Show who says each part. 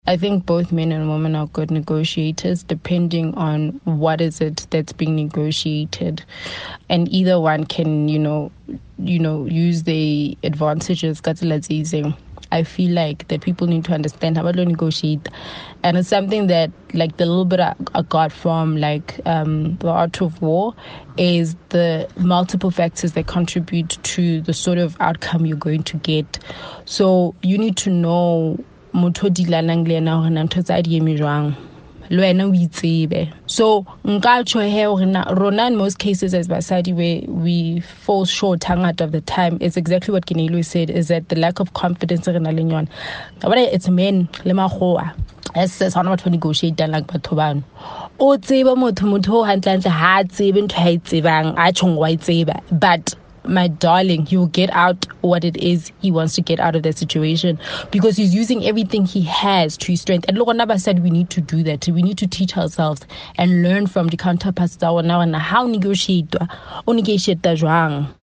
Speaker 1: I think both men and women are good negotiators depending on what is it that's being negotiated. And either one can, use the advantages. I feel like that people need to understand how to negotiate. And it's something that, like, the little bit I got from, the Art of War is the multiple factors that contribute to the sort of outcome you're going to get. So you need to know motho dilanang le ena hore na ntho tsa di eme jwang le wena o itsebe. So nka tjho he hore rona in most cases as basadi where we fall short hangata of the time is exactly what Kinelo said, is that the lack of confidence re na le yona. It's men le makgowa as says how not to negotiate like batho bano o tseba motho hantle ha tsebe ntho ha itsebang a tjhong wa itseba, but my darling, he will get out what it is he wants to get out of that situation because he's using everything he has to his strength. And look, Naba said we need to do that. We need to teach ourselves and learn from the counterparts now and how negotiate.